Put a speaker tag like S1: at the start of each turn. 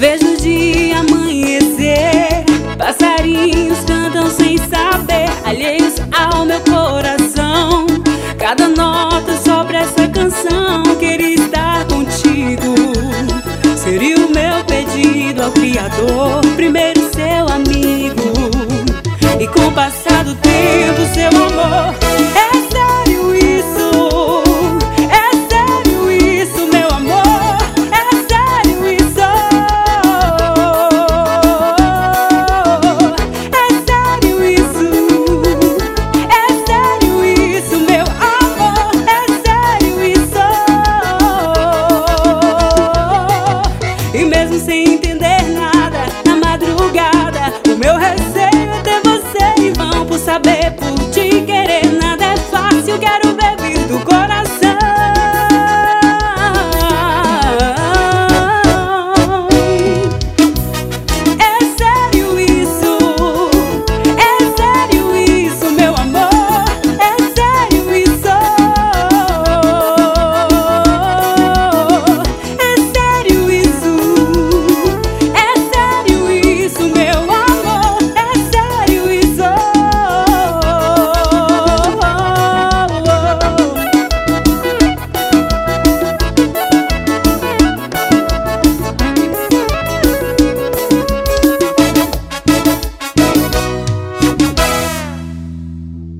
S1: Vejo o dia amanhecer, passarinhos cantam sem saber, alheios ao meu coração. Cada nota sobre essa canção, queria estar contigo. Seria o meu pedido ao Criador, primeiro seu amigo. E com o passar do tempo, seu amor. É sério isso, é sério isso, meu amor. É sério isso, é sério isso, meu amor. É sério isso. E mesmo sem entender nada, na madrugada, o meu receio é ter você em vão. Por saber, por te querer, nada é fácil. Quero